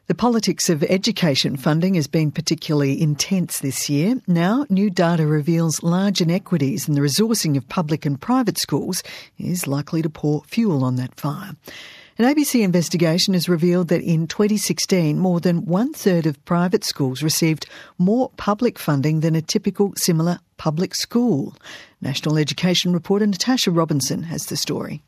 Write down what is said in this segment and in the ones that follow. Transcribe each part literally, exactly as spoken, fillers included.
The politics of education funding has been particularly intense this year. Now, new data reveals large inequities in the resourcing of public and private schools is likely to pour fuel on that fire. An A B C investigation has revealed that in twenty sixteen, more than one-third of private schools received more public funding than a typical similar public school. National Education reporter Natasha Robinson has the story.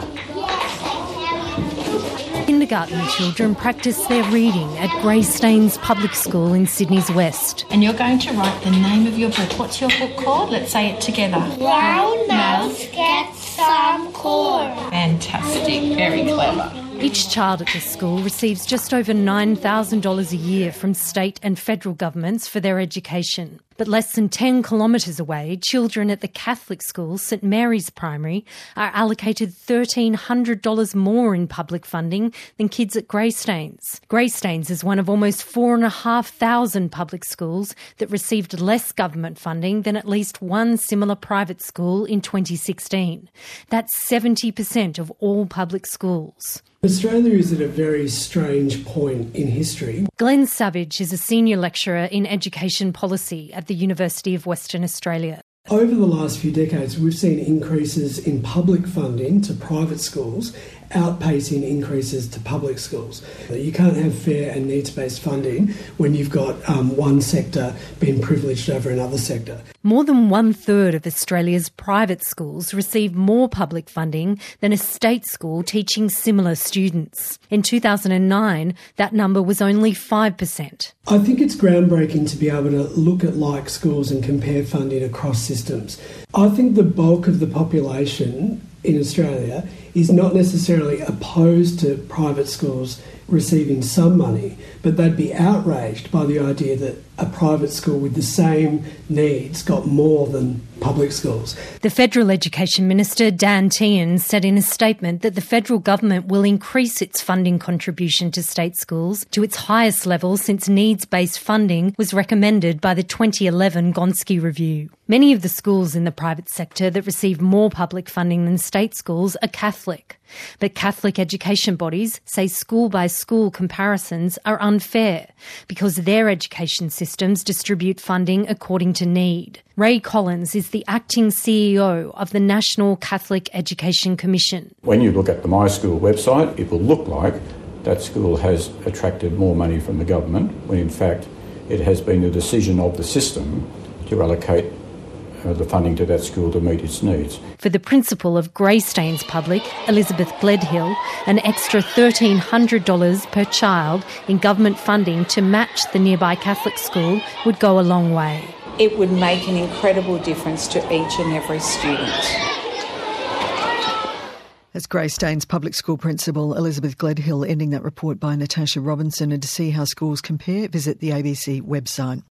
Kindergarten children practice their reading at Greystanes Public School in Sydney's West. And you're going to write the name of your book. What's your book called? Let's say it together. Brown Mouse Gets Some Corn. Fantastic. Very clever. Each child at the school receives just over nine thousand dollars a year from state and federal governments for their education. But less than ten kilometres away, children at the Catholic school, St Mary's Primary, are allocated one thousand three hundred dollars more in public funding than kids at Greystanes. Greystanes is one of almost four thousand five hundred public schools that received less government funding than at least one similar private school in twenty sixteen. That's seventy percent of all public schools. Australia is at a very strange point in history. Glenn Savage is a senior lecturer in education policy at the University of Western Australia. Over the last few decades, we've seen increases in public funding to private schools outpacing increases to public schools. You can't have fair and needs-based funding when you've got um, one sector being privileged over another sector. More than one-third of Australia's private schools receive more public funding than a state school teaching similar students. In two thousand nine, that number was only five percent. I think it's groundbreaking to be able to look at like schools and compare funding across systems. I think the bulk of the population in Australia is not necessarily opposed to private schools receiving some money, but they'd be outraged by the idea that a private school with the same needs got more than public schools. The Federal Education Minister, Dan Tehan, said in a statement that the federal government will increase its funding contribution to state schools to its highest level since needs-based funding was recommended by the twenty eleven Gonski Review. Many of the schools in the private sector that receive more public funding than state schools are Catholic. But Catholic education bodies say school-by-school comparisons are unfair because their education systems distribute funding according to need. Ray Collins is the acting C E O of the National Catholic Education Commission. When you look at the My School website, it will look like that school has attracted more money from the government, when in fact it has been the decision of the system to allocate Uh, the funding to that school to meet its needs. For the principal of Greystanes Public, Elizabeth Gledhill, an extra one thousand three hundred dollars per child in government funding to match the nearby Catholic school would go a long way. It would make an incredible difference to each and every student. As Greystanes Public School Principal Elizabeth Gledhill ending that report by Natasha Robinson. And to see how schools compare, visit the A B C website.